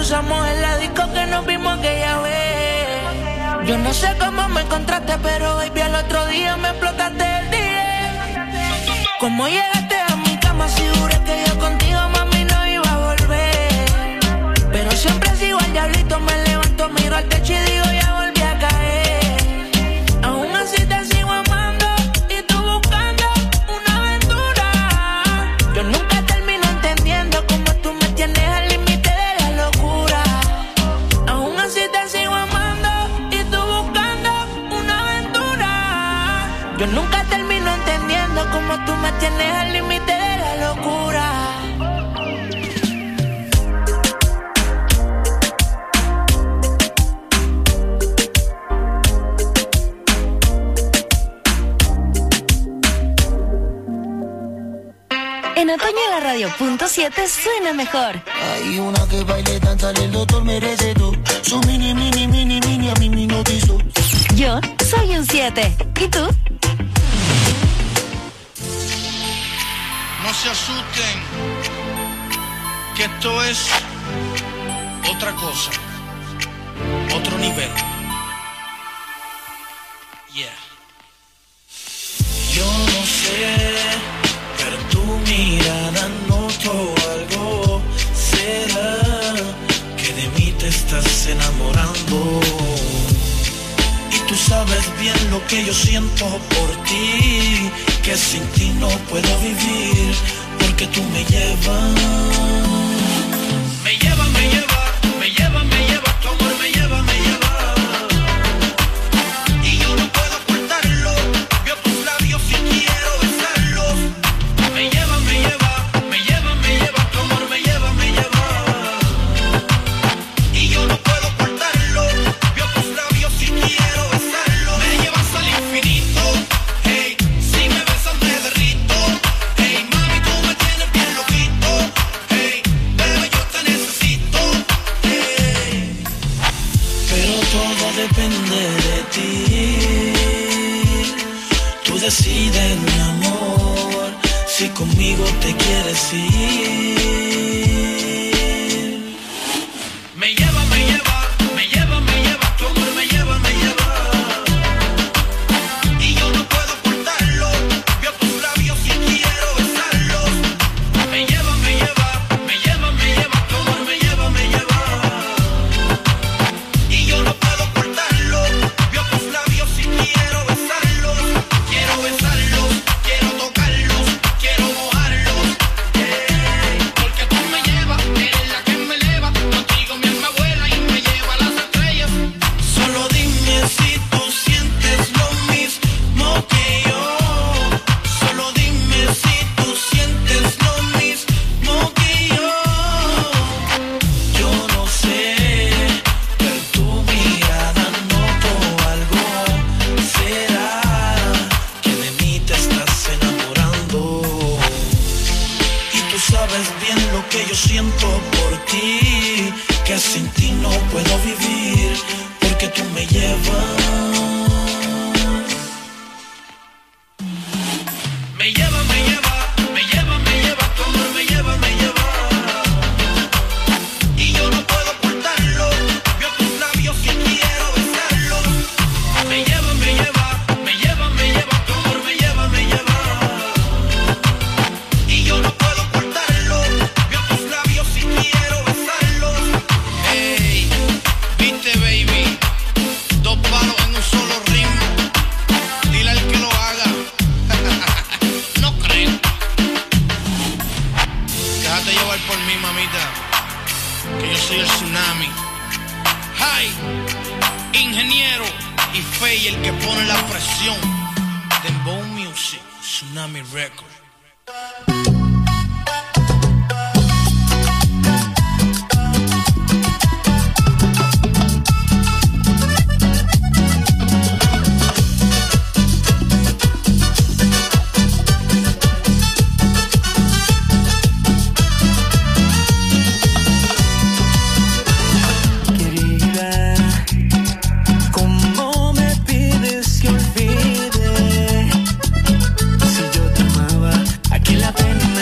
cruzamos en la disco que nos vimos aquella vez. Yo no sé cómo me encontraste, pero baby, al otro día me explotaste el día. ¿Cómo llegaste a mi cama? Si juré que yo contigo, mami, no iba a volver. Pero siempre sigo al diablito, me levanto, miro al techo y digo, ya volví a caer. Aún así te sigo amando y tú buscando una aventura. Yo nunca termino entendiendo cómo tú me tienes al límite de la locura. Aún así te sigo amando y tú buscando una aventura. Yo nunca termino entendiendo cómo tú me tienes al límite de la locura. En otoño la radio .7 suena mejor. Hay una que baile, danza, el doctor merece todo. Su mini, mini, mini, mini, a mí me hipnotizó. Yo soy un 7. ¿Y tú? No se asusten, que esto es otra cosa, otro nivel. Yeah. Yo no sé, pero tu mirada noto algo. ¿Será que de mí te estás enamorando? Y tú sabes bien lo que yo siento por ti, que sin ti no puedo vivir, porque tú me llevas. Me lleva, me lleva, me lleva, me lleva, tu amor me lleva, me lleva. Y yo no puedo ocultarlo, veo tus labios y quiero besarlos. Me lleva, me lleva, me lleva, me lleva, tu amor me lleva, me lleva. Y yo no puedo ocultarlo, veo tus labios y quiero besarlos. Me llevas al infinito, hey, si me besas me derrito. Hey, mami, tú me tienes bien loquito. Hey, bebé, yo te necesito. Hey, pero todo depende de ti. Tú decides, mi amor, si conmigo te quieres ir. Me lleva, me lleva, me lleva, me lleva, tu amor me lleva, me lleva. Y yo no puedo ocultarlo, veo tus labios y quiero besarlos. Me lleva, me lleva, me lleva, me lleva, tu amor me lleva, me lleva. Y yo no puedo ocultarlo, veo tus labios y quiero besarlos. Quiero besarlos, quiero tocarlos, quiero mojarlos. Porque tú me llevas, eres la que me eleva. Contigo mi alma vuela y me lleva a las estrellas. Solo dime si tú sientes lo mismo que yo. Solo dime si tú sientes lo mismo que yo. Yo no sé, pero tu mirada noto algo. ¿Será que de mí te estás enamorando? Y tú sabes bien lo que yo siento por ti, que sin ti no puedo vivir, porque tú me llevas. Me lleva, me lleva, me lleva, me lleva, tu amor me lleva, me lleva. Y yo no puedo ocultarlo, veo tus labios y quiero besarlos. Me lleva, me lleva, me lleva, me lleva, tu amor me lleva, me lleva. Y yo no puedo ocultarlo, veo tus labios y quiero besarlos. Hey, viste baby, dos palos en un solo ritmo. Dile al que lo haga. No creo. Déjate llevar por mí, mamita, que yo soy el tsunami. Hi, ingeniero y Fey, el que pone la presión. Dembow Music, Tsunami Record. Querida, ¿cómo me pides que olvide? Si yo te amaba, ¿a qué la pena?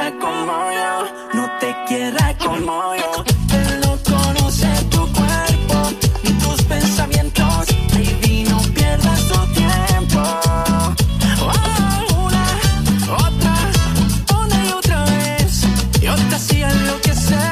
quiera como yo, no te quiera como yo. Él no conoce tu cuerpo ni tus pensamientos. Baby, no pierdas tu tiempo. Una, otra, una y otra vez. Yo te hacía enloquecer.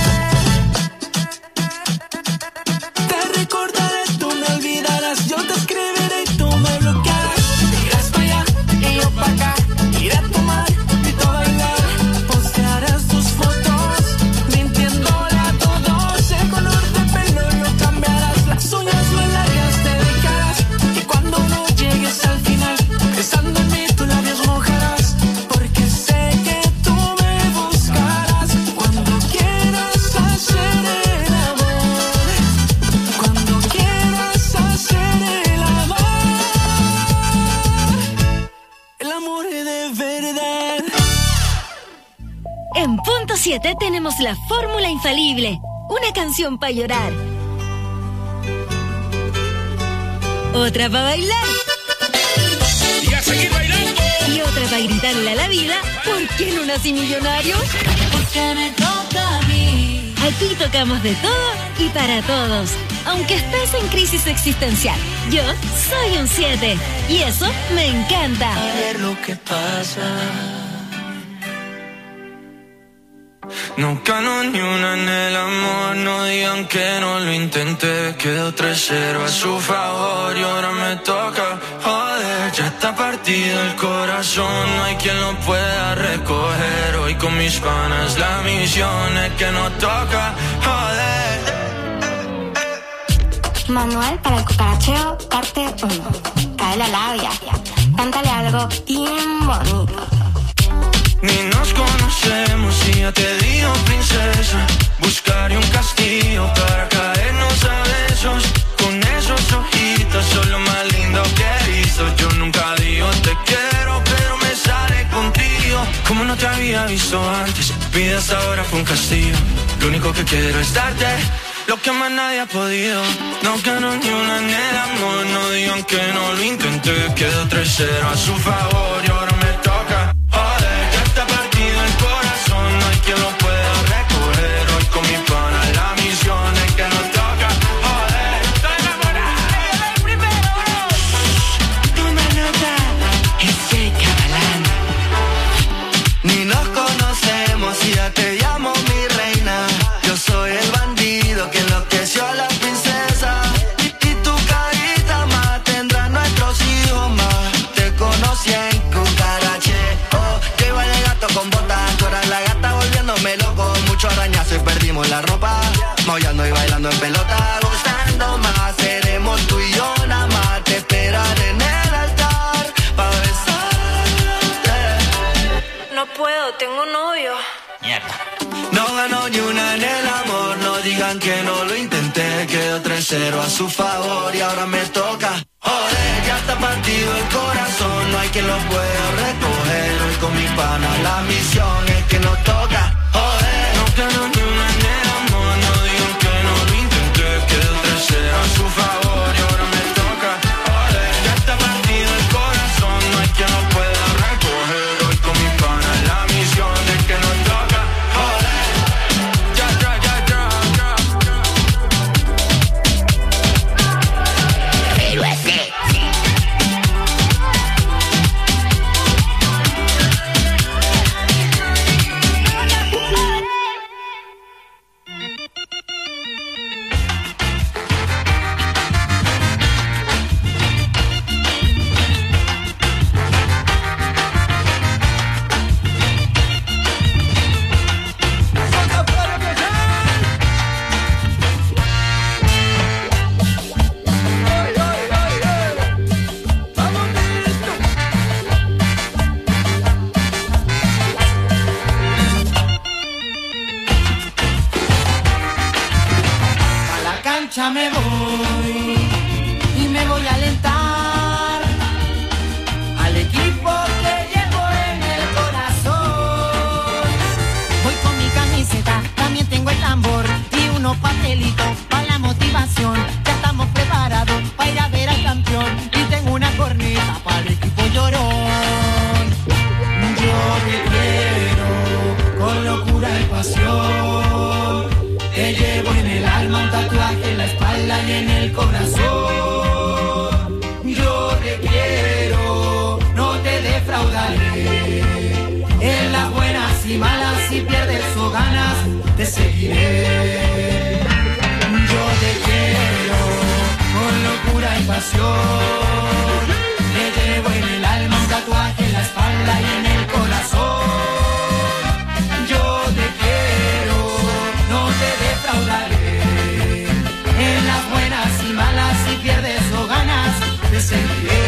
Te recordaré, tú me olvidarás. Yo te escribiré y tú me bloquearás. Irás para allá y yo para acá. Iré a tomar y tú a bailar. Postearás tus fotos mintiéndole a todos. El color de pelo lo cambiarás. Las uñas más largas te dejarás. Y cuando no llegues al final, pensando en mí tus labios mojarás. Porque sé que tú me buscarás. Cuando quieras hacer el amor, cuando quieras hacer el amor de verdad. En Punto 7 tenemos la fórmula infalible. Una canción para llorar. Otra para bailar. Y a seguir bailando. Y otra para gritarle a la vida, ¿por qué no nací millonario? Porque me toca a mí. Aquí tocamos de todo y para todos. Aunque estés en crisis existencial, yo soy un 7. Y eso me encanta. A ver lo que pasa. No gano ni una en el amor, no digan que no lo intenté. Quedó 3-0 a su favor y ahora me toca. Joder, ya está partido el corazón, no hay quien lo pueda recoger. Hoy con mis panas la misión es que nos toca. Joder. Manual para el cucaracheo, parte 1. Cae la labia, cántale algo bien bonito. Ni nos conocemos y ya te digo princesa. Buscaré un castillo para caernos a besos. Con esos ojitos son lo más lindo que he visto. Yo nunca digo te quiero, pero me sale contigo. Como no te había visto antes, mi vida hasta ahora fue un castigo. Lo único que quiero es darte lo que más nadie ha podido. No gano ni una en el amor, no digan que no lo intenté. Quedó 3-0 a su favor y ahora me toca. Joder, ya está partido el corazón, no hay quien lo pueda recoger. Hoy con mi pana la misión es que nos toca. Joder, estoy enamorado. Toma nota, ese cabalán. Ni nos conocemos y ya te llamo mi reina. Yo soy el bandido que enloqueció a la princesa. Y tu carita más tendrá nuestros hijos más. Te conocí en cucaracheo. Llevo el gato con botas, tú eras la gata volviéndome loco. Mucho arañazo y perdimos la ropa. Maullando y bailando en pelota. Gustando más, seremos tú y yo nada más. Te esperaré en el altar pa' besarte. No puedo, tengo novio. No ganó ni una en el amor, no digan que no lo intenté. Quedó 3-0 a su favor y ahora me toca. Joder, ya está partido el corazón, no hay quien lo pueda recoger. Hoy con mi pana la misión es que nos toca. Joder, No gano ni una en el amor, no digan que no lo intenté. Quedó 3-0 a su favor y ahora me toca. Joder, ya está partido el corazón, no hay quien lo pueda recoger. Hoy con mi pana la misión es que nos toca. Joder, ya. cancha me voy y me voy a alentar al equipo que llevo en el corazón. Voy con mi camiseta, también tengo el tambor y unos pastelitos para la motivación. Ya estamos preparados para ir a ver al campeón y tengo una corneta para el equipo llorón. Yo te quiero espalda y en el corazón. Yo te quiero, no te defraudaré. En las buenas y malas, si pierdes o ganas, te seguiré. Yo te quiero con locura y pasión. Te llevo en el alma un tatuaje en la espalda y en el corazón. Yo te quiero, no te defraudaré. En las buenas y malas, si pierdes o ganas, te seguiré.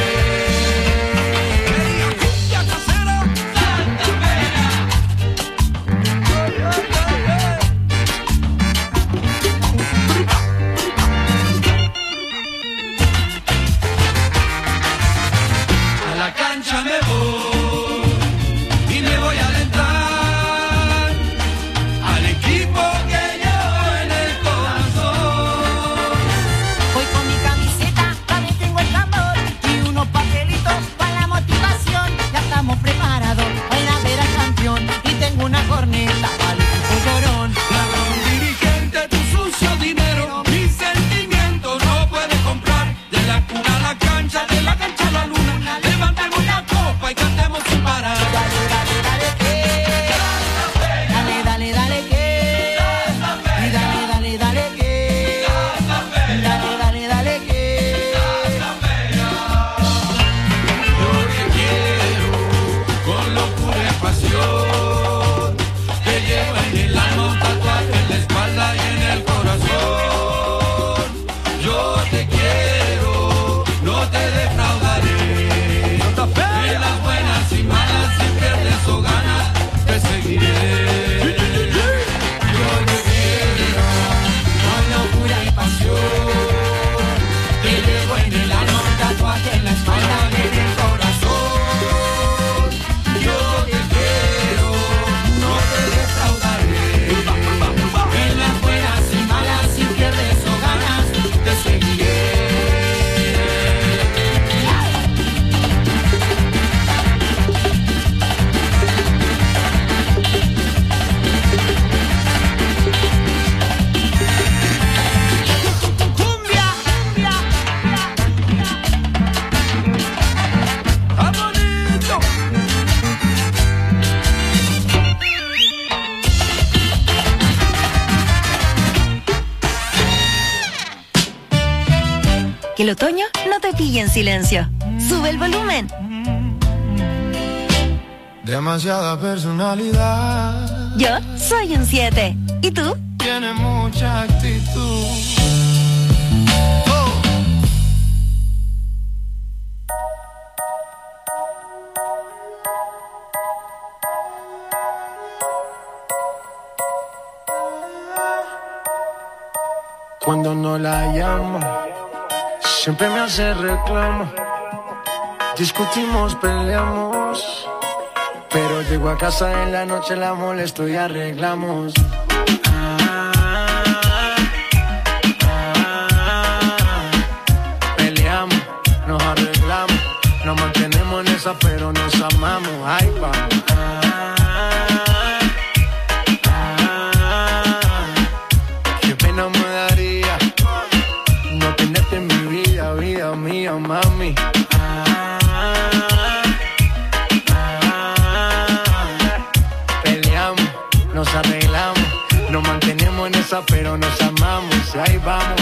Me voy y me voy a alentar al equipo que llevo en el corazón. Voy con mi camiseta, también tengo el tambor y unos papelitos para la motivación. Ya estamos preparados para ir a ver al campeón y tengo una corneta para el equipo llorón. Ladrón dirigente, tu sucio dinero, mis sentimientos no puedes comprar. De la cuna a la cancha, de la cancha a la luna, levantemos la copa y cantemos sin parar. Dale, dale, dale, que. Dale, dale, dale, que. Y dale, dale, dale, que. Dale, dale, dale, que. Yo te quiero con locura y pasión. Te llevo en el alma un tatuaje en la espalda y en el corazón. Yo te quiero, no te defraudaré. En las buenas y malas, si pierdes o ganas, te seguiré. Yo te quiero con locura y pasión. Te llevo en el alma un tatuaje en la espalda y en el corazón. Yo te quiero, no te defraudaré. En las buenas y malas, si pierdes o ganas, te seguiré. Cumbia, cumbia, ¡Ah, bonito! Que el otoño no te pille en silencio. Sube el volumen. Demasiada personalidad. Yo soy un 7. ¿Y tú? Tiene mucha actitud. Cuando no la llamo, siempre me hace reclamo. Discutimos, peleamos, pero llego a casa en la noche, la molesto y arreglamos. Peleamos, nos arreglamos, nos mantenemos en esa, pero nos amamos. Ahí vamos. Qué pena me daría no tenerte en mi vida, vida mía, mami. Peleamos, nos arreglamos, nos mantenemos en esa, pero nos amamos. Ahí vamos.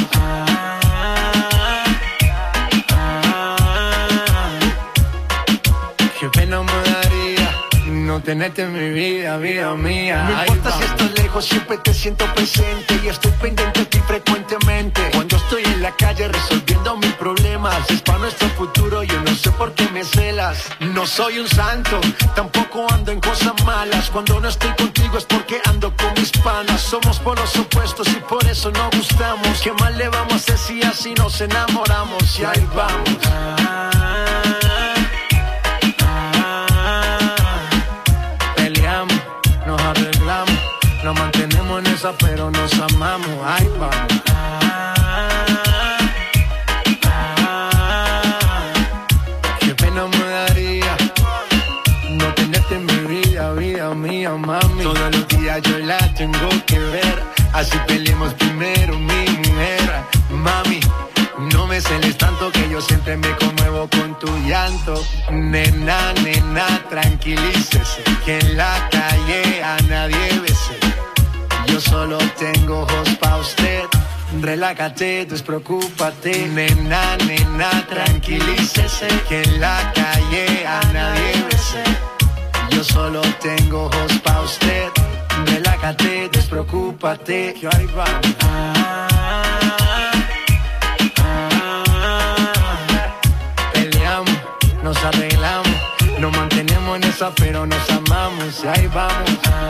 Qué pena me daría no tenerte en mi vida, vida mía. No importa si estoy lejos, siempre te siento presente y estoy pendiente de ti frecuentemente. Cuando estoy en la calle resolviendo mis problemas, es para nuestro futuro, yo no sé por qué me celas. No soy un santo, tampoco ando en cosas malas. Cuando no estoy contigo es porque ando con mis panas. Somos polos opuestos y por eso no gustamos. ¿Qué mal le vamos a hacer si así nos enamoramos? Y ahí vamos. Peleamos, nos arreglamos, nos mantenemos en esa, pero nos amamos. Ahí vamos. Qué pena me daría no tenerte en mi vida, vida mía, mami. Todos los días yo la tengo que ver, así peleemos primero, mi mujer. Mami, no me celes tanto que yo siempre me conmuevo con tu llanto. Nena, nena, tranquilícese, que en la calle a nadie bese. Yo solo tengo ojos pa' usted. Relájate, despreocúpate. Nena, nena, tranquilícese, que en la calle a nadie bese. Yo solo tengo ojos pa' usted. Relájate, despreocúpate, que ahí va. Peleamos, nos arreglamos, nos mantenemos en esa, pero nos amamos y ahí vamos.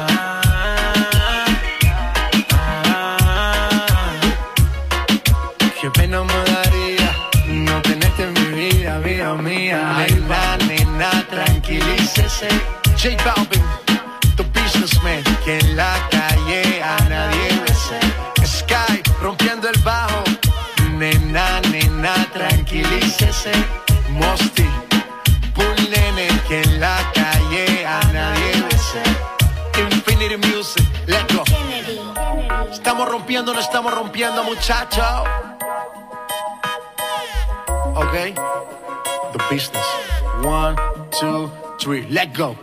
Qué pena me daría no tenerte en mi vida, vida mía. Ay, la nena, tranquilícese. J Balvin, the businessman, que en la calle a nadie bese. Sky, rompiendo el bajo. Nena, nena, tranquilícese. Mosty, Bull Nene, que en la calle a nadie bese. Infinity Music, let's go. Estamos rompiendo, no estamos rompiendo, muchachos. Okay, the business. 1, 2, 3, let's go.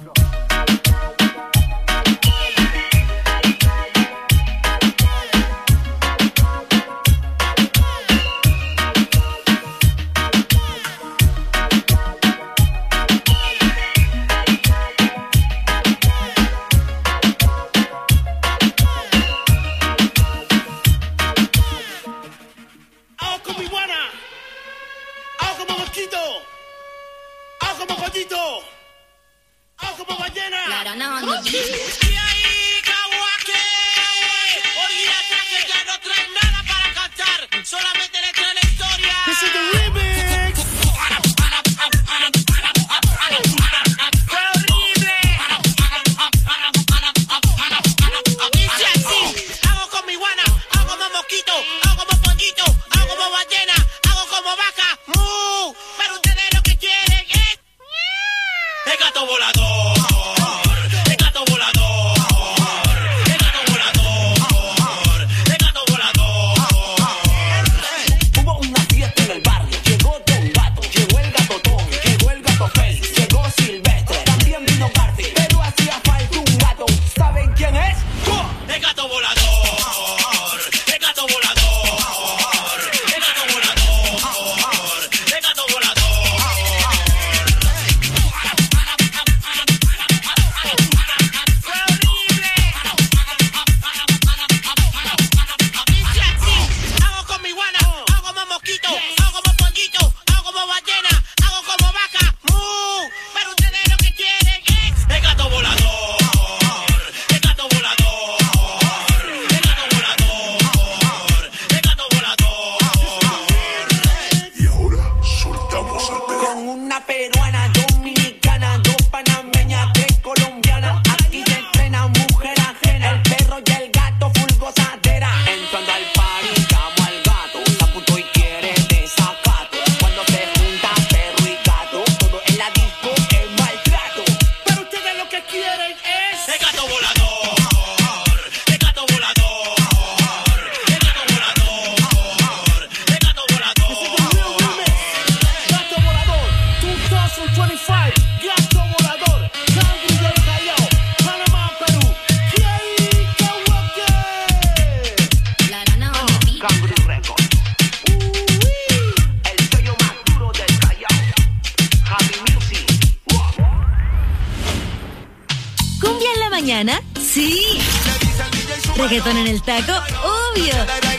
Reggaetón en el taco, obvio.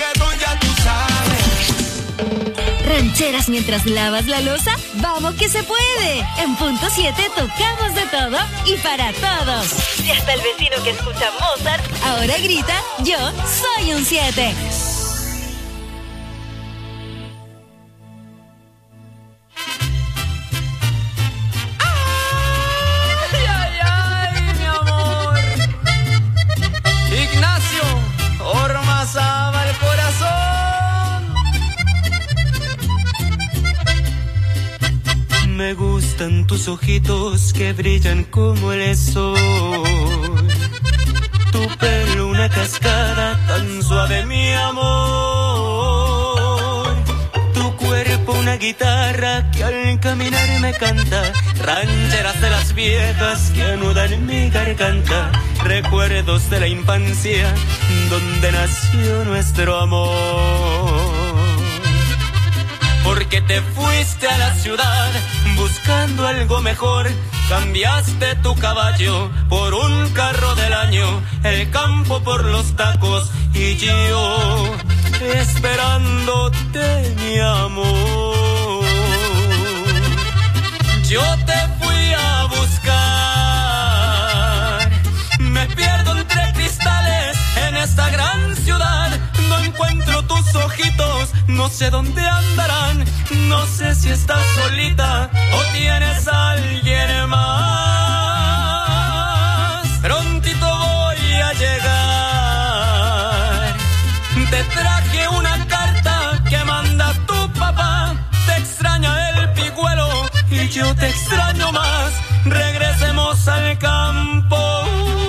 Rancheras mientras lavas la loza, vamos que se puede. En punto 7 tocamos de todo y para todos. Y hasta el vecino que escucha Mozart ahora grita, yo soy un 7. Me gustan tus ojitos que brillan como el sol. Tu pelo una cascada tan suave, mi amor. guitarra que al caminar me canta rancheras de las viejas que anudan en mi garganta, recuerdos de la infancia donde nació nuestro amor. Porque te fuiste a la ciudad buscando algo mejor, cambiaste tu caballo por un carro del año, el campo por los tacos y yo esperándote, mi amor. Yo te fui a buscar, me pierdo entre cristales en esta gran ciudad, no encuentro tus ojitos, no sé dónde andarán, no sé si estás solita o tienes a alguien más. Prontito voy a llegar, te traje una carta que manda tu papá, te extraña el pigüelo y yo te extraño más, regresemos al campo,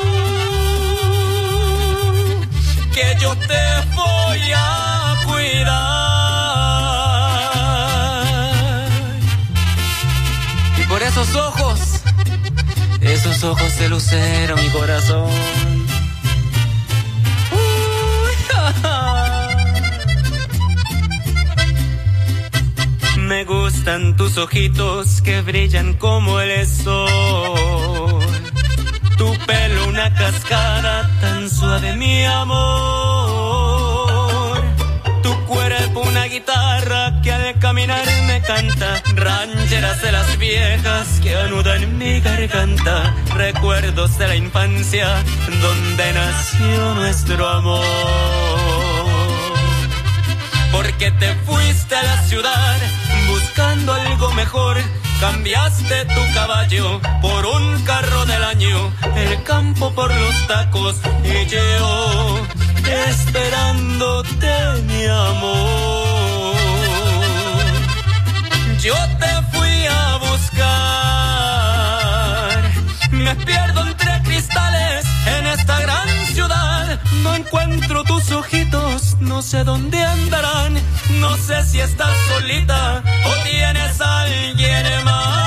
que yo te voy a cuidar. Y por esos ojos de lucero, mi corazón. Me gustan tus ojitos que brillan como el sol, tu pelo una cascada tan suave, mi amor, tu cuerpo una guitarra que al caminar me canta rancheras de las viejas que anudan en mi garganta, recuerdos de la infancia donde nació nuestro amor. Porque te fuiste a la ciudad buscando algo mejor, cambiaste tu caballo por un carro del año, el campo por los tacos y yo esperándote, mi amor. Yo te fui a buscar, me pierdo entre cristales en esta gran ciudad, no encuentro tus ojitos, no sé dónde andarán, no sé si estás solita o tienes a alguien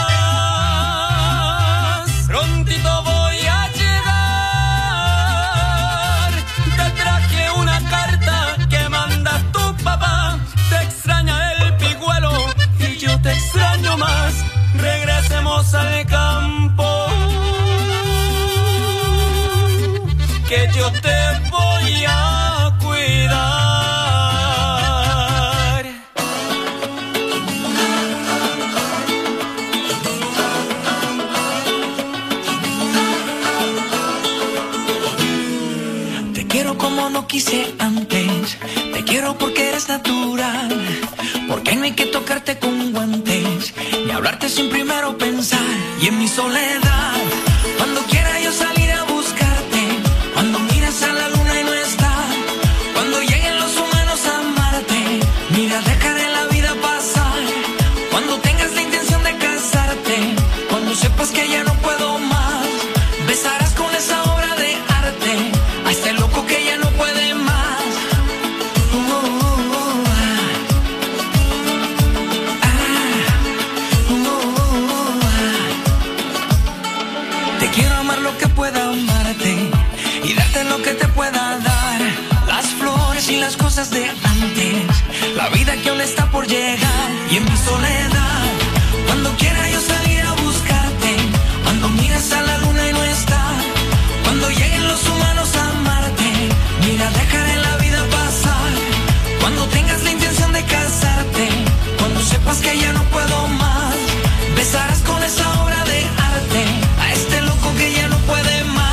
más. Prontito voy a llegar, te traje una carta que manda tu papá, te extraña el pigüelo y yo te extraño más, regresemos al campo, que yo te voy a cuidar. Te quiero como no quise antes, te quiero porque eres natural, porque no hay que tocarte con guantes, ni hablarte sin primero pensar. Y en mi soledad, cuando quiera yo salir a buscarte, cuando miras a la luna y no está, cuando lleguen los humanos a amarte, mira, dejaré la vida pasar, cuando tengas la intención de casarte, cuando sepas que ya no puedo más, besarás con esa obra de arte a este loco que ya no puede más. Te quiero amar lo que pueda amarte y darte lo que te pueda dar, las flores y las cosas de antes, la vida que aún está por llegar. Y en mi soledad, cuando quiera yo salir a buscarte, cuando miras a la luna y no está, cuando lleguen los humanos a amarte, mira, dejaré la vida pasar, cuando tengas la intención de casarte, cuando sepas que ya no puedo más, besarás con esa obra de arte a este loco que ya no puede más.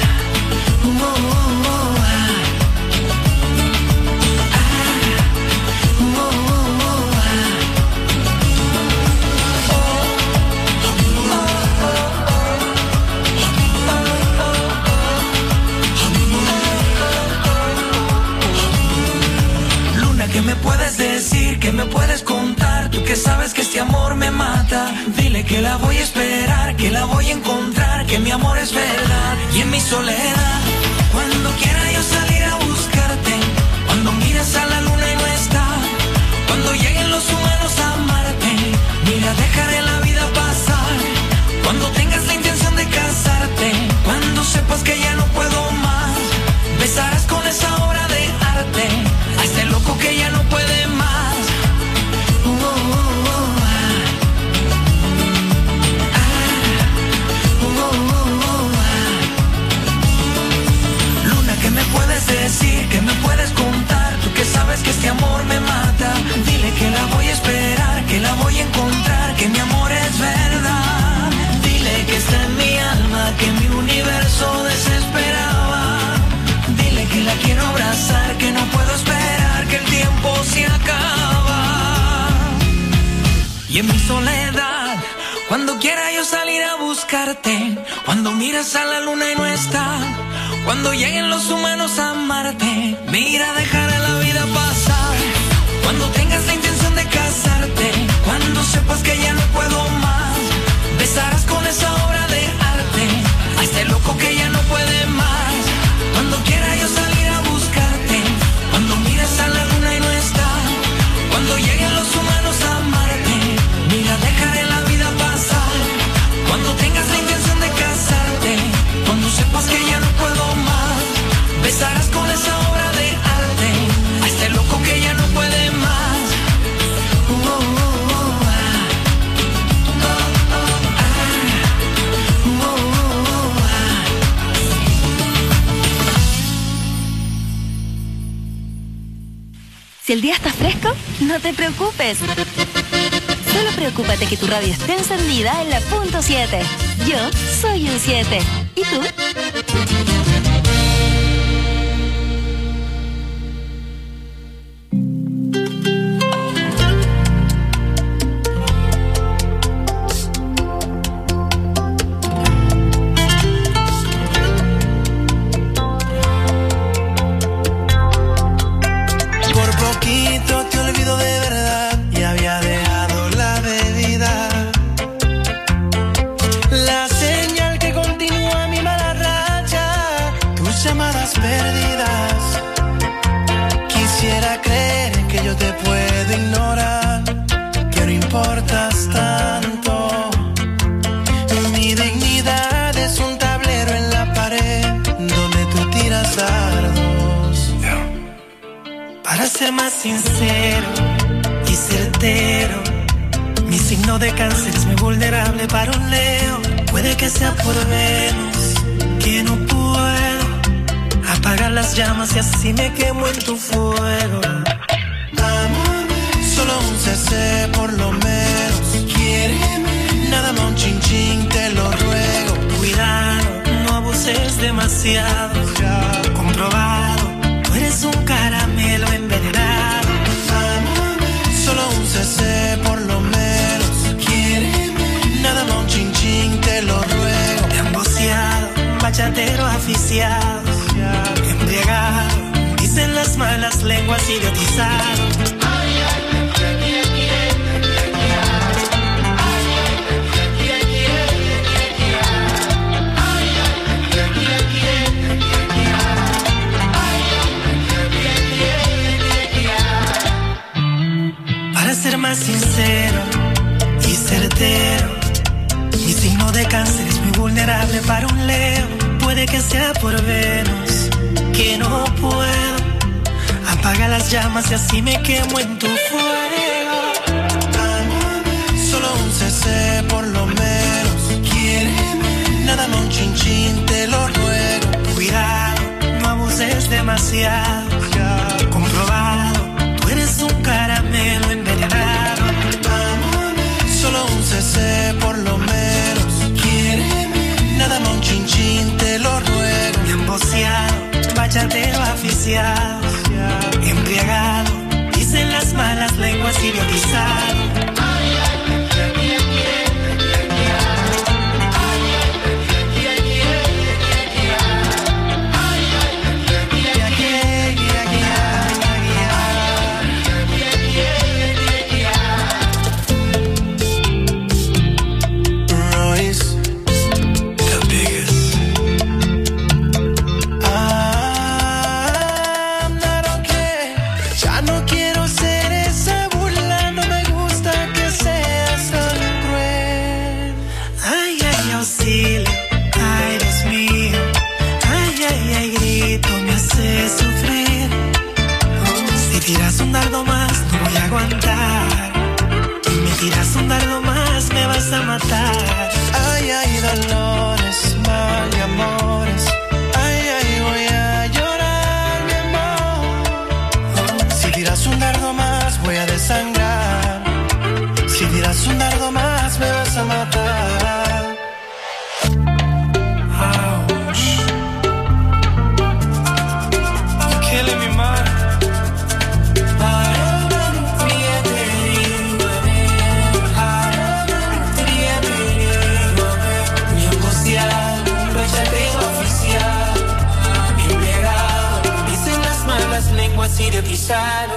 ¿Qué me puedes decir? ¿Qué me puedes contar? Tú que sabes que este amor me mata. Dile que la voy a esperar, que la voy a encontrar, que mi amor es verdad. Y en mi soledad, cuando quiera yo salir a buscarte, cuando miras a la luna y no está, cuando lleguen los humanos a amarte, dejaré la vida pasar. Cuando tengas la intención de casarte, cuando sepas que ya no puedo más, besarás con esa obra de arte a este loco que ya no puede más. Luna, ¿qué me puedes decir? ¿Qué me puedes contar? Tú que sabes que este amor me mata. Dile que la voy a esperar, que la voy a encontrar, que mi amor es verdad. Dile que está en mi alma, que mi universo desesperaba. Dile que la quiero abrazar, que no puedo esperar, que el tiempo se acaba. Y en mi soledad, cuando quiera yo salir a buscarte, cuando miras a la luna y no está, cuando lleguen los humanos a amarte, mira, dejaré la vida pasar. Cuando tengas la intención de casarte, cuando sepas que ya no puedo más, besarás con esa obra de arte a este loco que ya no puede más. Cuando quiera yo salir a buscarte, cuando mires a la luna y no está, cuando lleguen los humanos a amarte, mira, dejaré la vida pasar. Cuando tengas la intención de casarte, cuando sepas que ya no puedo más, besarás con esa obra de arte a este loco que ya no puede más. Si el día está fresco, no te preocupes. Solo preocúpate que tu radio esté encendida en la punto 7. Yo soy un 7. ¿Y tú? Ser más sincero y certero, mi signo de cáncer es muy vulnerable para un Leo. Puede que sea por Venus, que no puedo apagar las llamas y así me quemo en tu fuego. Solo un CC por lo menos. Quiéreme, nada más un chin chin, te lo ruego. Cuidado, no abuses demasiado. Comprobado, tú eres un caramelo envenenado. Solo un CC por lo menos. Quiéreme, nada más un chin chin, te lo ruego. Emboceado, bachatero aficiado, embriagado, dicen las malas lenguas, idiotizado. Para ser más sincero y certero, mi signo de cáncer es muy vulnerable para un Leo. Puede que sea por Venus, que no puedo apagar las llamas y así me quemo en tu fuego. Solo un CC por lo menos. Quiéreme, nada más un chin chin, te lo ruego. Cuidado, no abuses demasiado. Comprobado, tú eres un caramelo envenenado. Solo un CC por lo menos. Quiéreme, nada más un chin chin, te lo ruego. Emboceado, bachatero aficiado, embriagado, dicen las malas lenguas, idiotizado. Sirio Pisano.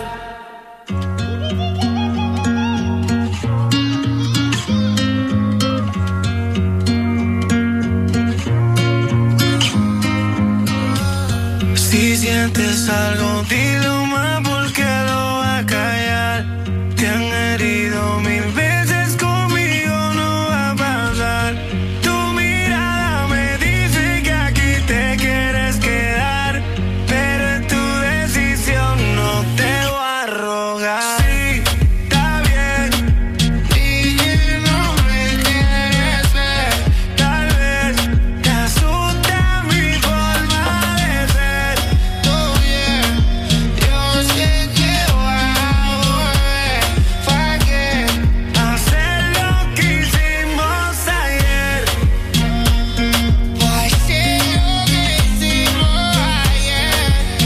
Si sientes algo, dilo más porque lo va a callar. Te han herido 1000 veces, conmigo no va a pasar. Tu mirada me dice que aquí te quieres quedar, pero es tu decisión, no te voy a rogar. Sí, está bien, y no me quieres ver. Tal vez te asusta mi forma de ser. Todo bien, yo sé que voy a volver. ¿Para qué hacer lo que hicimos ayer? ¿Para hacer lo que hicimos ayer?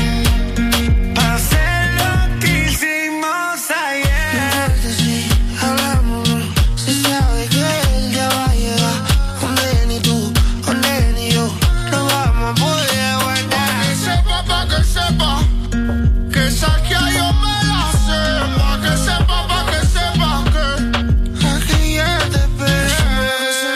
Hacer lo que hicimos ayer. Si hablamos, se sabe que el día va a llegar. Donde ni tú, donde ni yo, no vamos a poder aguantar. Pa' que sepa, que esa que yo me la sé. Pa' que sepa que Aquí ya te espero.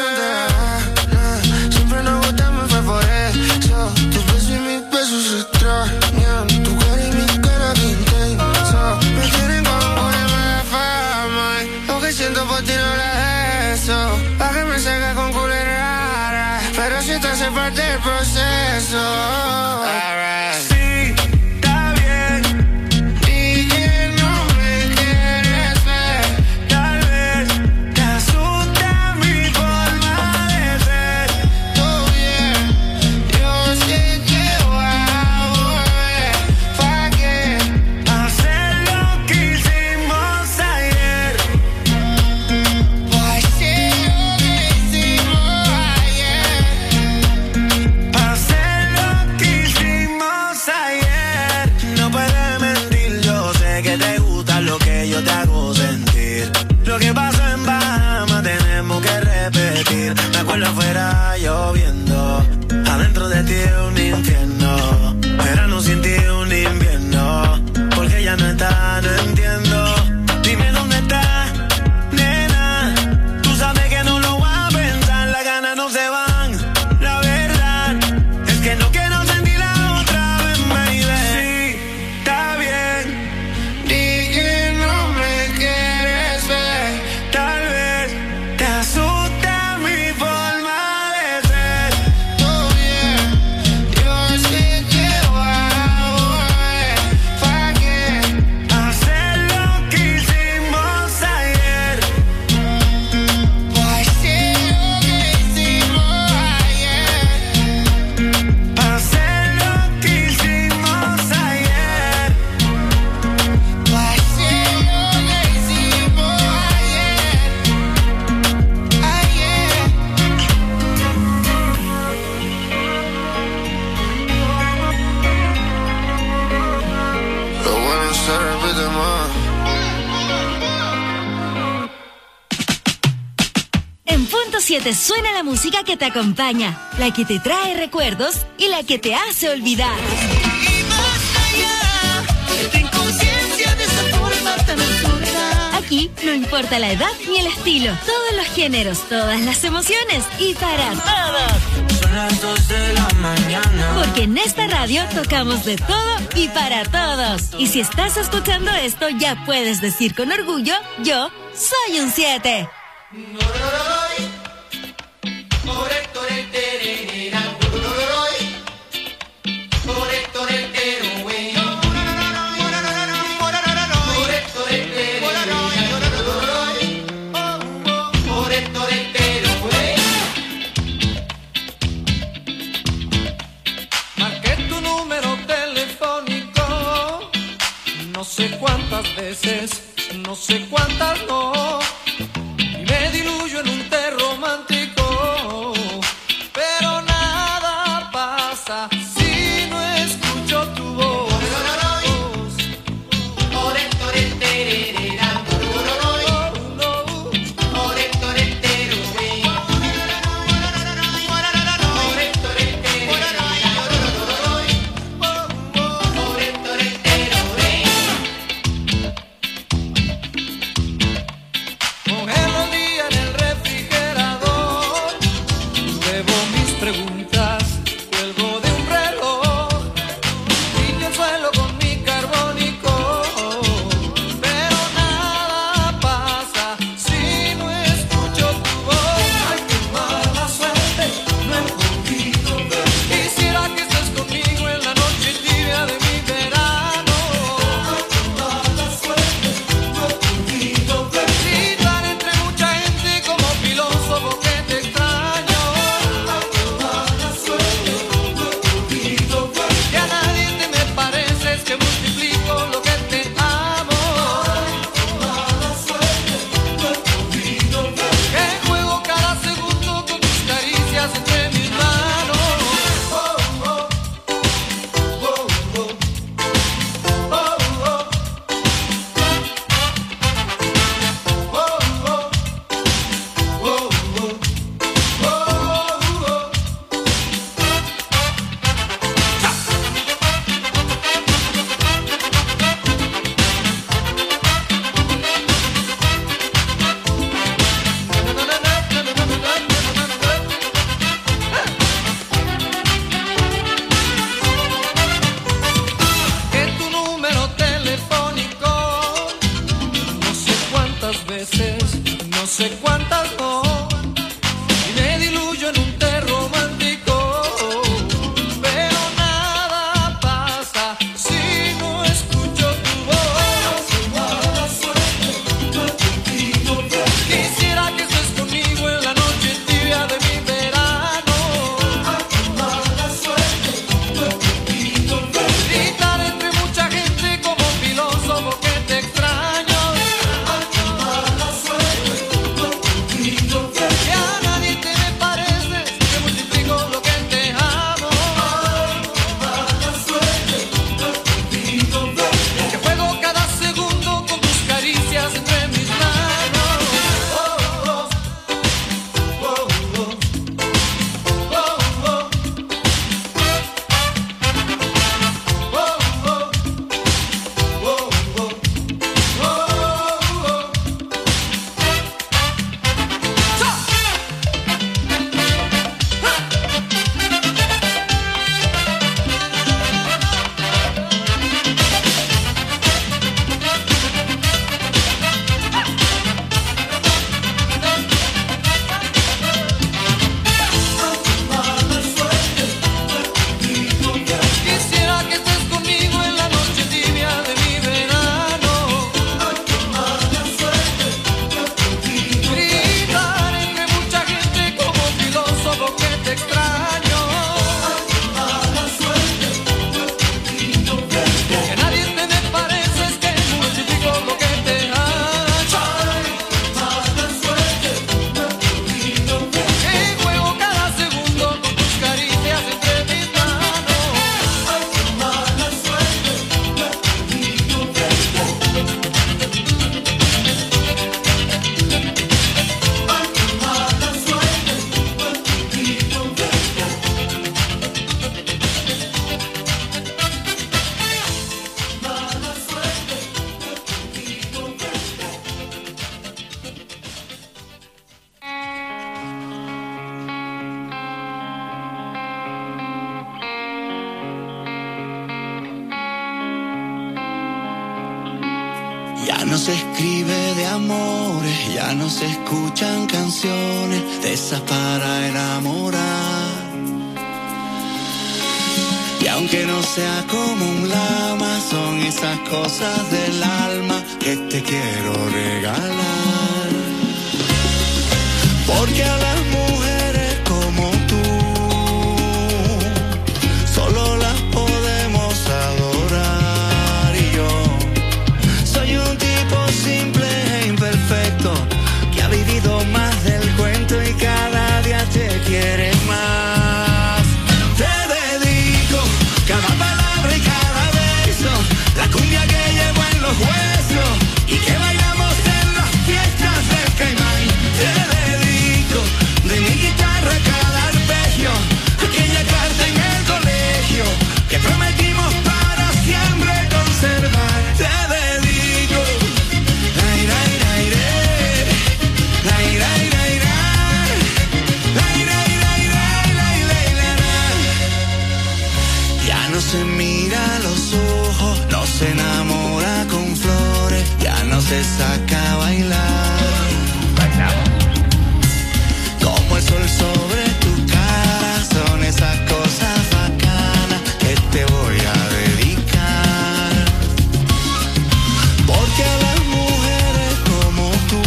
Siempre nos gustamos, fue por eso. Tu beso y mis besos se extrañan. Tu cara y mi cara que intensa. Me quieren como una fama. Lo que siento por ti no la eso. Pa' que me salga con culerara. Pero si te hace parte del proceso. sí, está bien, Y que no me quieres ver. tal vez te asusta mi forma de ser. Todo bien, yo sé que voy a volver. ¿Pa' qué? Hacer lo que hicimos ayer. ¿Pa' hacer lo que hicimos ayer? Hacer lo que hicimos ayer. No puedes mentir, yo sé que te gusta lo que yo te hago sentir. Lo que pasó en Bahamas tenemos que repetir. Me acuerdo afuera lloviendo, adentro de ti un infierno. Verano sin ti un invierno, porque ya no está, no entiendo. Dime dónde está, nena. Tú sabes que no lo voy a pensar, las ganas no se van. La verdad es que no quiero sentirla otra vez, baby. Sí, está bien, Di que no me quieres ver. tal vez te asusta mi forma de ser. Todo bien, yo sé que voy a volver. ¿Pa' qué? Hacer lo que hicimos ayer. ¿Pa' hacer lo que hicimos ayer? Hacer lo que hicimos ayer. ¿Pa' hacer lo que hicimos ayer? Lo bueno se repite más. En punto 7 suena la música que te acompaña, la que te trae recuerdos y la que te hace olvidar. Aquí no importa la edad ni el estilo, todos los géneros, todas las emociones y para todos. Son las 2 de la mañana. Porque en esta radio tocamos de todo y para todos. Y si estás escuchando esto, ya puedes decir con orgullo, yo soy un 7. Marqué tu número telefónico, no sé cuántas veces, no sé cuántas no, y me diluyo en un té romántico, pero nada pasa si no escucho tu voz. no se escribe de amores, ya no se escuchan canciones de esas para enamorar. Y aunque no sea como un lama, son esas cosas del alma que te quiero regalar. Porque a las mujeres como tú solo las podemos adorar. Y yo soy un tipo simple e imperfecto que ha vivido más del cuento y cada día te quiere más. Te dedico cada palabra y cada beso, la cumbia que llevo en los huesos y que bailamos en las fiestas del Caimán. Te dedico de mi guitarra cada arpegio, aquella carta en el colegio que prometimos para siempre conservar. Te dedico lai, lai, lai, lai, lai, lai, lai, lai, lai, lai, lai, lai, lai, lai. Ya no se mira a los ojos, no se enamora con flores, ya no se saca a bailar. Como el sol sobre tu cara, son esas cosas bacanas que te voy a dedicar. Porque a las mujeres como tú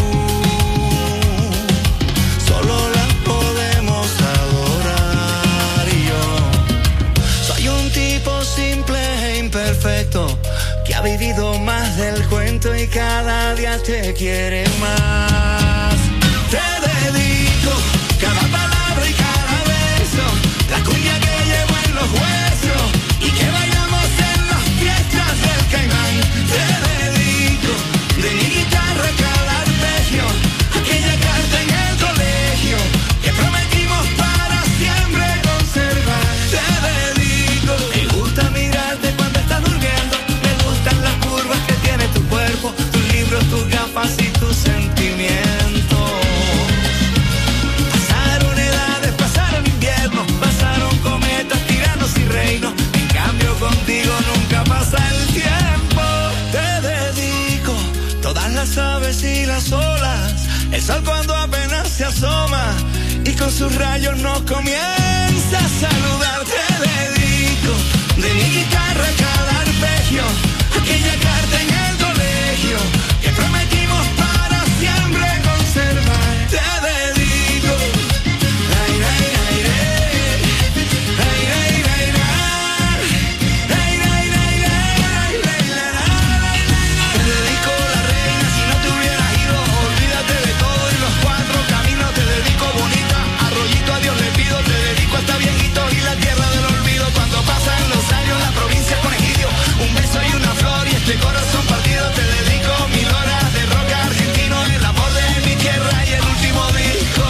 solo las podemos adorar. Y yo soy un tipo simple e imperfecto que ha vivido más del cuento y cada día te quiere más. Te dedico cada palabra y cada beso, la cumbia que llevo en los huesos y que bailamos en las fiestas del Caimán. Te dedico de mi guitarra cada arpegio, aquella carta en el colegio que prometimos para siempre conservar. Te dedico, me gusta mirarte cuando estás durmiendo, me gustan las curvas que tiene tu cuerpo, tus libros, tus gafas y tus sentimientos. Pasaron edades, pasaron inviernos, pasaron cometas, tiranos y reinos. En cambio contigo nunca pasa el tiempo. Te dedico todas las aves y las olas, el sol cuando apenas se asoma y con sus rayos nos comienza a saludar. Te dedico de mi guitarra cada arpegio, aquella carta en el colegio que prometimos para siempre conservar. Te dedico lai, lai, lai, lai, lai, lai, lai, lai, lai, lai, lai, lai, lai. Te dedico la reina, si no te hubieras ido, olvídate de todo y los cuatro caminos. Te dedico bonita, arroyito a Dios le pido. Te dedico hasta viejitos y la tierra del olvido. Cuando pasan los años la provincia con egidio, un beso y una flor y este corazón partido. Te dedico 1000 horas de rock argentino, el amor de mi tierra y el último disco.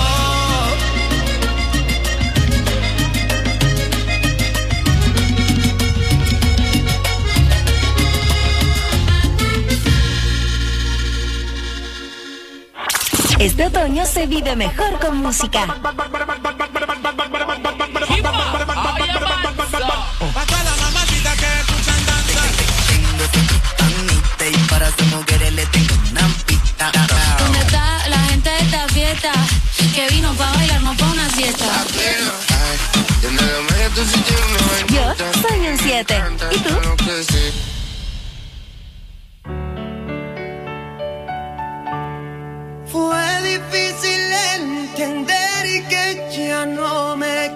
Este otoño se vive mejor con música. Pa' todas las mamacitas que escuchan danza. Y para esa mujeres le tengo una pista. ¿Dónde está la gente de esta fiesta? Que vino pa' bailar, no pa' una siesta. Yo soy un 7. ¿Y tú? Fue difícil entender y que ya no me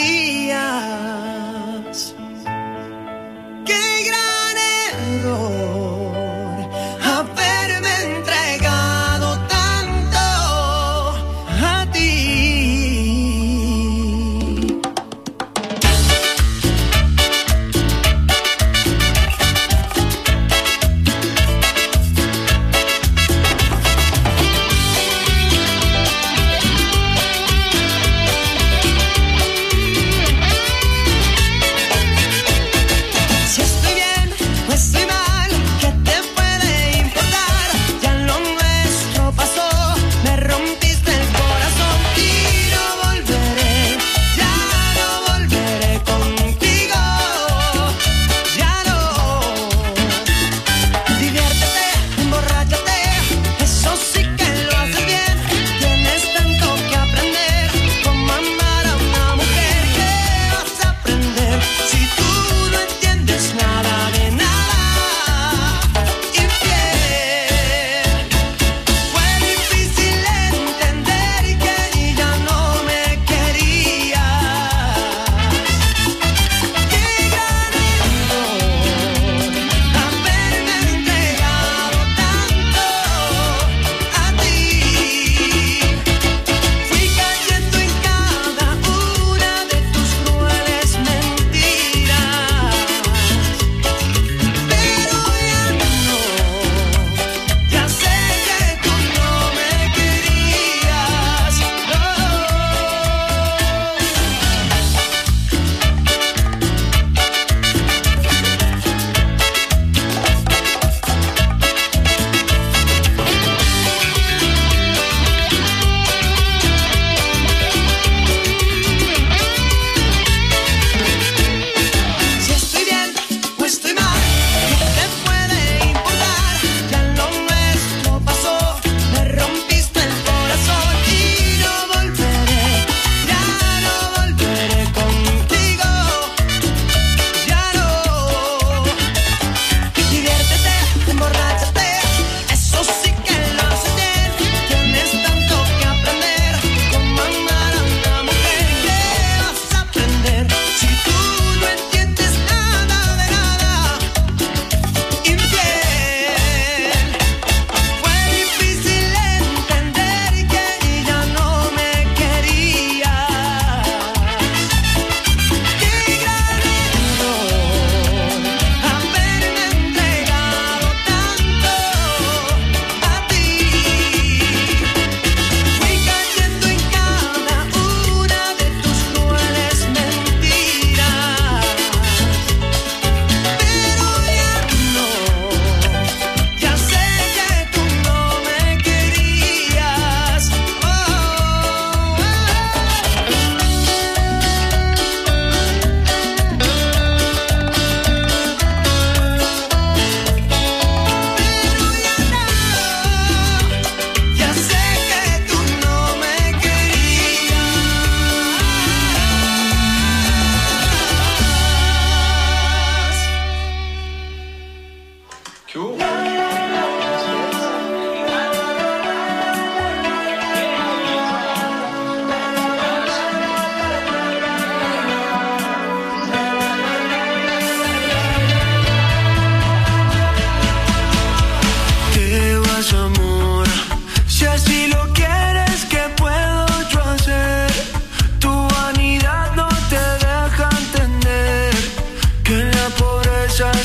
querías. Qué gran error haberme entregado tanto a ti.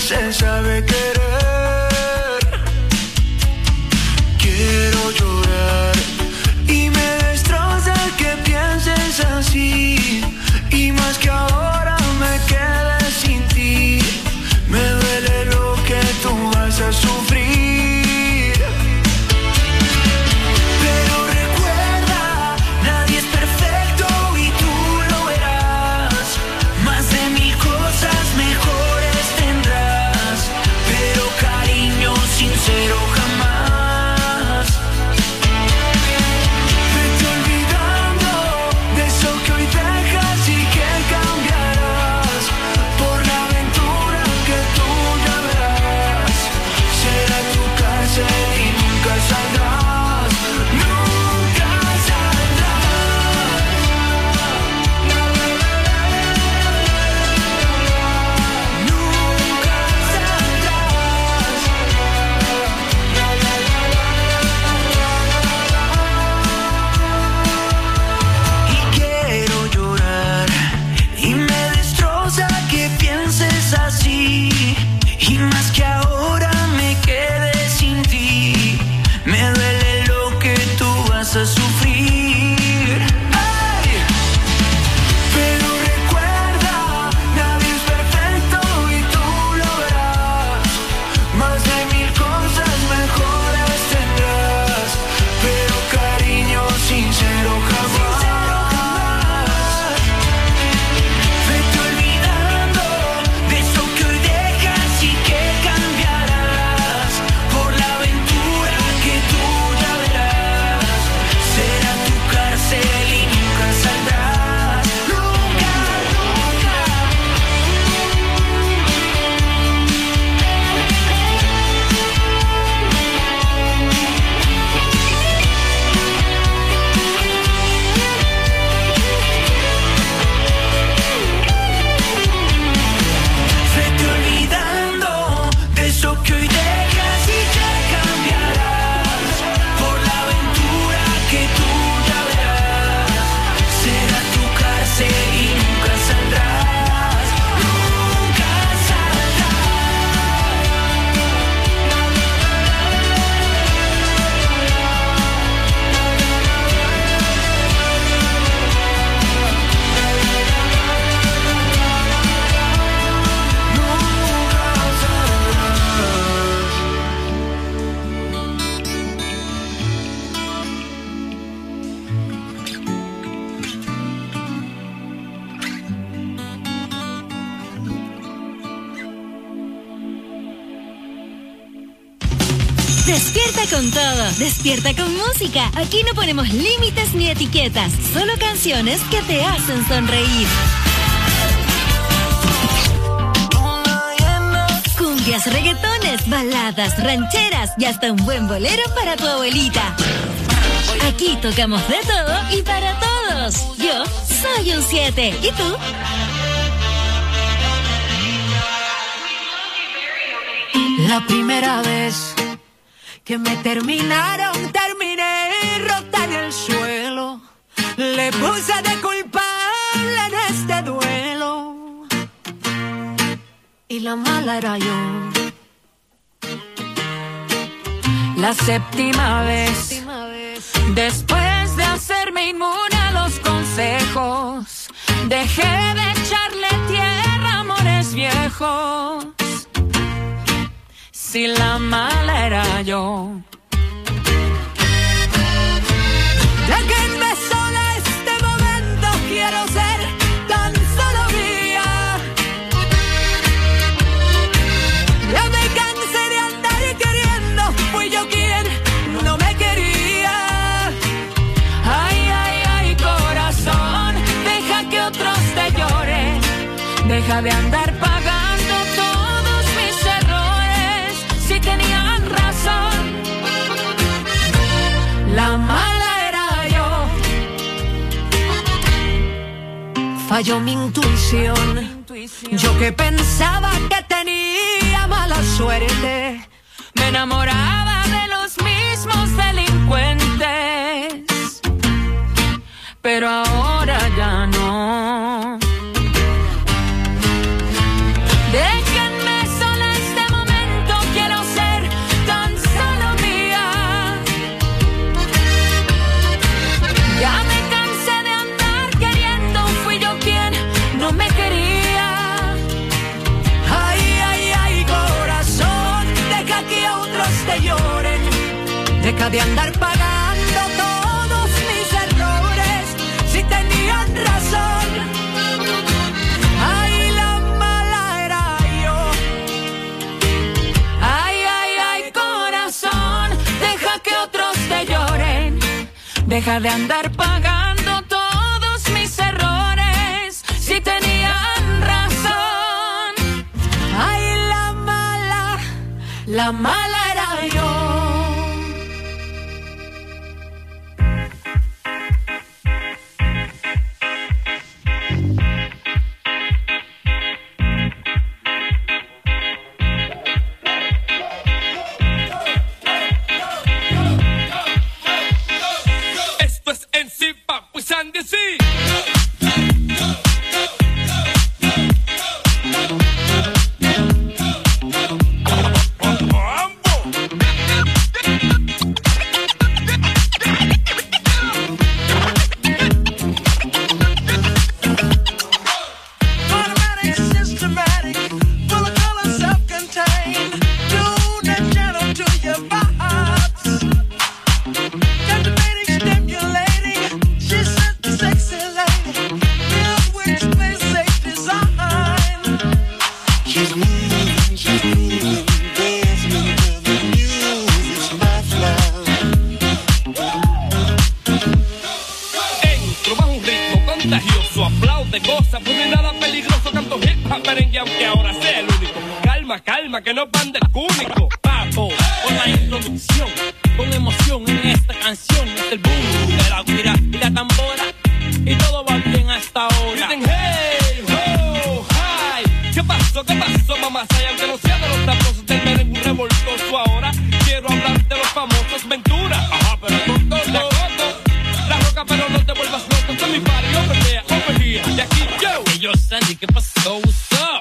se sabe querer. Quiero llorar y me destroza que pienses así. Y más que ahora me quedé sin ti. Me duele lo que tú vas a sufrir. Pero recuerda, nadie es perfecto y tú lo verás. Más de 1000 cosas mejores tendrás. Pero cariño sincero jamás. Vete olvidando de eso que hoy dejas y que cambiarás. Por la aventura que tú ya verás. Será tu cárcel y nunca saldrás. Nunca saldrás. Nunca saldrás. Y quiero llorar y me destroza que pienses así. Y más que ahora me quedé sin ti. Me duele lo que tú vas a sufrir. ¡Ay! Pero recuerda, nadie es perfecto y tú lo verás. Más de 1000 cosas mejores tendrás. Pero cariño sincero jamás. Vete olvidando de eso que hoy dejas y que cambiarás. Por la aventura que tú ya verás. Será tu cárcel y nunca saldrás. Nunca, nunca. Vete olvidando de eso que hoy dejas y que cambiarás. Por la aventura que tú ya verás. Será tu cárcel y nunca saldrás. Nunca Despierta con todo, despierta con música. Aquí no ponemos límites ni etiquetas, solo canciones que te hacen sonreír. Cumbias, reggaetones, baladas, rancheras y hasta un buen bolero para tu abuelita. Aquí tocamos de todo y para todos. Yo soy un 7. ¿Y tú? La primera vez que me terminaron, terminé rota en el suelo. Le puse de culpable en este duelo. Y la mala era yo. La séptima vez, después de hacerme inmune a los consejos, dejé de echarle tierra a amores viejos. Si la mala era yo. Déjenme sola este momento, quiero ser tan solo mía. Ya me cansé de andar queriendo, fui yo quien no me quería. Ay, ay, ay, corazón, deja que otros te lloren. Deja de andar pagando todos mis errores. Si tenían razón, la mala era yo. Falló mi intuición. Yo que pensaba que tenía mala suerte, me enamoraba de los mismos delincuentes, pero ahora ya no. Déjenme sola Deja de andar pagando todos mis errores, si tenían razón. Ay, la mala era yo. Ay, ay, ay, corazón, deja que otros te lloren. Deja de andar pagando todos mis errores, si tenían razón. Ay, la mala era yo. Esto es en sí, papu, Sandy, sí. Automatic, systematic, full of color, self-contained. Tuned and gentle to your vibes. Captivating, stimulating. She's such a sexy lady. Filled with space safe design. She's moving, dancing to the music's my flow. Entro bajo un ritmo contagioso, aplaude, goza, pues no hay nada peligroso. Canto hip hop, merengue, aunque ahora sea el único. Calma, calma, que no van del cúnico. Papo, con la introducción, con emoción en esta canción, es el boom de la guira y la tambora, y todo va bien hasta ahora. Dicen hey, ho, hi. ¿Qué pasó, mamá? Aunque no sea de los taposos del merengue revoltoso, ahora quiero hablar de los famosos Ventura. Ajá, pero con todo, la roca, pero no te vuelvas loco. Con mi party, over here, de aquí yo. Hey, yo, Sandy, ¿qué pasó? What's up?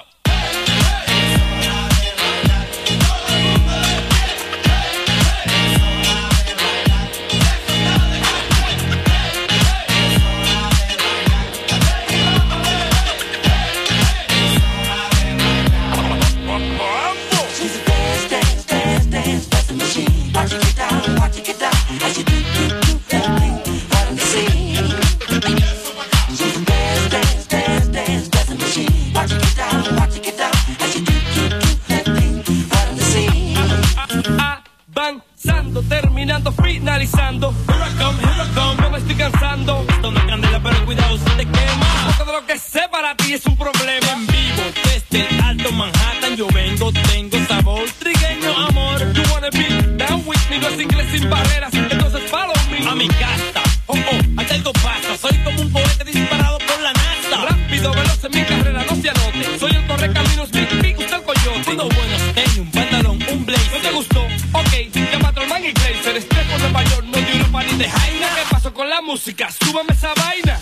She's a dance, dance, dance, dance, dancing machine. Watch it get down, watch it get down. As you do everything out of the scene. She's a dance, dance, dance, dance, dancing machine. Watch it get down, watch it get down. As you do everything out of the scene. Avanzando, terminando, finalizando. Here I come, no me estoy cansando. Esto no es candela, pero cuidado, se te quema. Todo lo que sé para ti es un problema. En vivo, desde el alto Manhattan, yo vengo, tengo sabor trigueño, amor. You wanna be down with me, no es inglés sin barreras. Entonces follow me. A mi casa, aquí algo pasa. Soy como un cohete disparado por la NASA. Rápido, veloz en mi carrera, no se anote. Soy el correcaminos, Big Big, usted el coyote. Unos buenos tenis, un pantalón, un blazer. ¿No te gustó? Ok, llama a Trollman y Glazer. Estrés por Nueva York, no de Europa ni de Jaina. ¿Qué pasó con la música? Súbame esa vaina.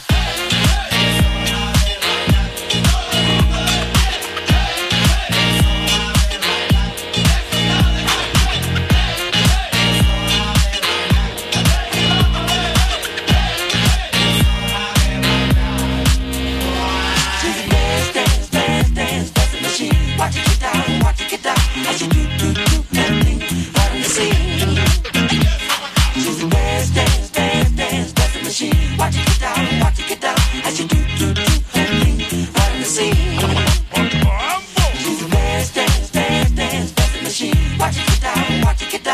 She's a dance, dance, dance, dance, dancing machine. Watch it get down, watch it get down. As you do everything out of the scene. She's a dance, dance, dance, dance, dancing machine. Watch it get down, watch it get down. As you do everything out of the scene. She's a dance, dance, dance, dance, dancing machine. Watch it get down, watch it get down.